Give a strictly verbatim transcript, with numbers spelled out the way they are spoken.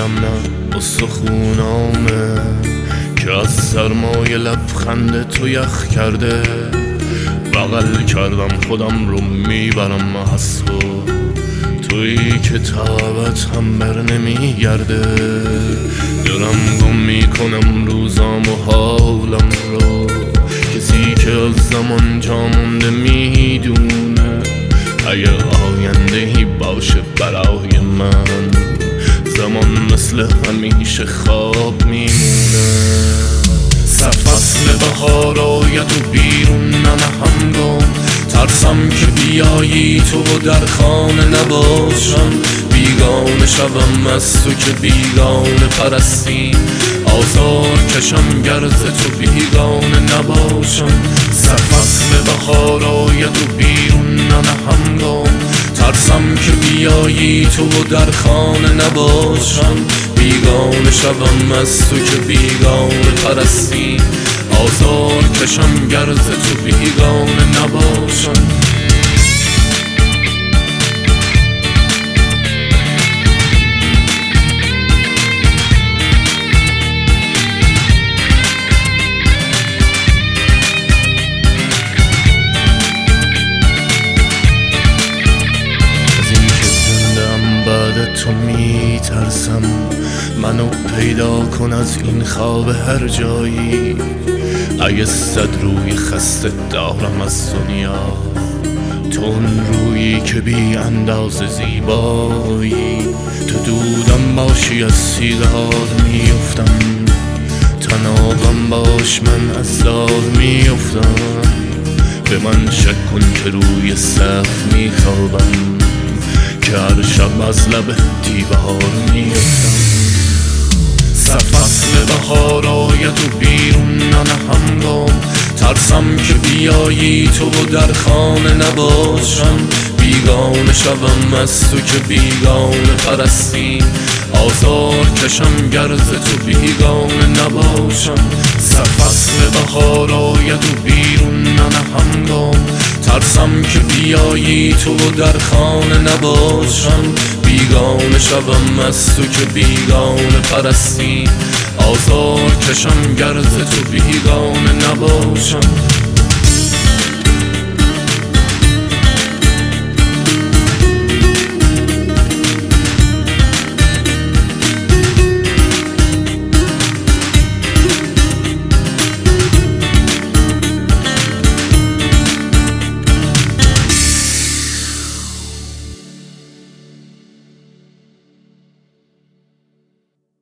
دلم نه استخونامه که از سرمای لبخند تو یخ کرده. بغل کردم خودم رو میبرم حسب و تویی که تابت هم بر نمیگرده. دارم گم میکنم روزام و حالم رو، کسی که از زمان جا مونده میدونه اگه آیندهی باشه برای من. زمان مثل همیشه خواب میمونه. فصل بهار آید و بیرون ننهم گم، ترسم که بیایی تو و در خانه نباشم. بیگانه شوم از تو که بیگانه پرستی، آزار کشم گرز تو بیگانه نباشم. فصل بهار آید و بیرون ننهم گم، ترسم که بیایی تو و در خانه نباشم. بیگانه شوم از تو که بیگانه پرستی، آزار کشم گرز تو بیگانه نباشم. تو میترسم منو پیدا کن از این خواب هر جایی. اگه صد روی خسته دارم از دنیا، تو اون رویی که بی انداز زیبایی. تو دودم باشی از سیگار میفتم، تنابم باش من از دار میفتم. به من شک کن که روی سقف میخوابم، که هر شب از لب دیوار میفتم. فصل بهار آید و بیرون ننهم گم، ترسم که بیایی تو و در خانه نباشم. بیگانه شوم از تو که بیگانه پرستی، آزار کشم گرز تو بیگانه نباشم. فصل بهار آید و بیرون ننهم گم، ترسم که بیایی تو و در خانه نباشم. بیگانه شوم از تو که بیگانه پرستی، آزار کشم گرز تو بیگانه نباشم.